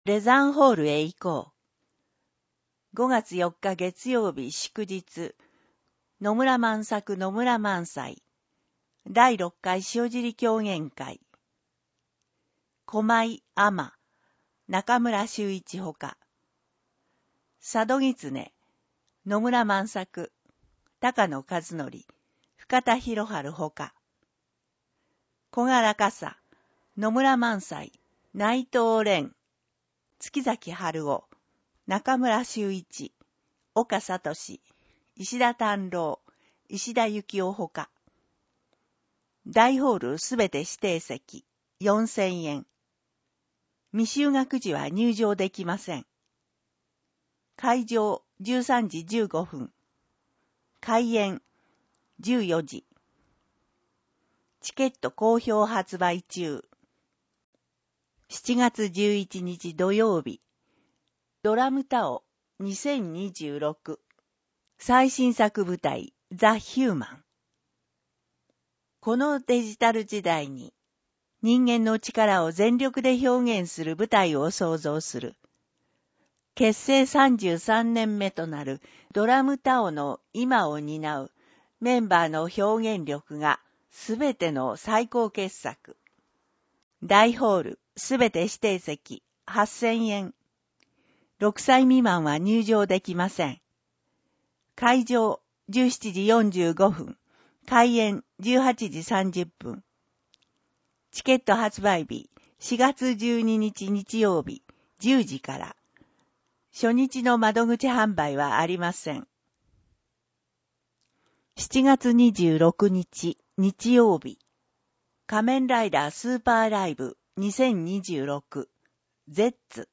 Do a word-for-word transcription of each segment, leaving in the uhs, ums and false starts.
レザンホールへ行こう。ごがつよっか月曜日祝日、野村万作野村萬斎、だいろっかい塩尻狂言会。狛井天、中村修一ほか。佐渡狐、野村万作、高野和則、深田博春ほか。小柄笠、野村萬斎、内藤蓮、月崎春夫、中村修一、岡聡、石田丹郎、石田幸夫ほか。大ホールすべて指定席、よんせんえん。未就学時は入場できません。会場じゅうさんじじゅうごふん。開演じゅうよじ。チケット好評発売中。しちがつじゅういちにち土曜日。ドラムタオにせんにじゅうろく。最新作舞台ザ・ヒューマン。このデジタル時代に人間の力を全力で表現する舞台を創造する。結成さんじゅうさんねんめとなるドラムタオの今を担うメンバーの表現力がすべての最高傑作。大ホールすべて指定席はっせんえん。ろくさい未満は入場できません。会場じゅうしちじよんじゅうごふん。開演じゅうはちじさんじゅっぷん。チケット発売日しがつじゅうににち日曜日じゅうじから。初日の窓口販売はありません。しちがつにじゅうろくにち日曜日。仮面ライダースーパーライブにせんにじゅうろく ゼッツ。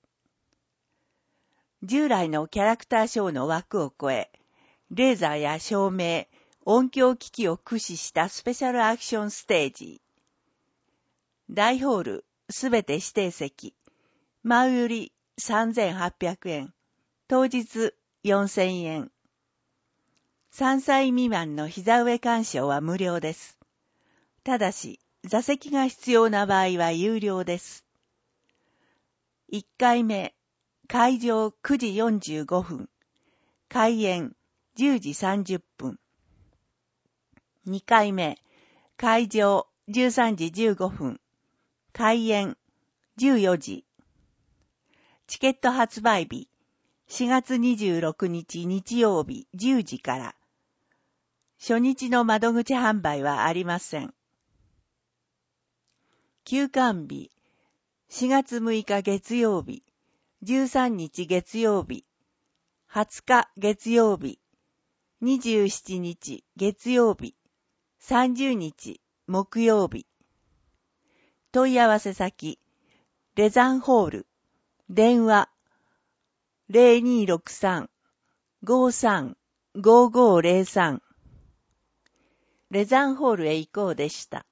従来のキャラクターショーの枠を超え、レーザーや照明、音響機器を駆使したスペシャルアクションステージ。大ホールすべて指定席。前売りさんぜんはっぴゃくえん。当日よんせんえん。さんさい未満の膝上鑑賞は無料です。ただし、座席が必要な場合は有料です。いっかいめ、会場くじよんじゅうごふん。開演じゅうじさんじゅっぷん。にかいめ、会場じゅうさんじじゅうごふん。開演じゅうよじ。チケット発売日しがつにじゅうろくにち日曜日じゅうじから。初日の窓口販売はありません。休館日しがつむいか月曜日、じゅうさんにち月曜日、はつか月曜日、にじゅうしちにち月曜日、さんじゅうにち木曜日。問い合わせ先、レザンホール、電話、ゼロにーろくさん ごーさん ごーごーゼロさん。レザンホールへ行こうでした。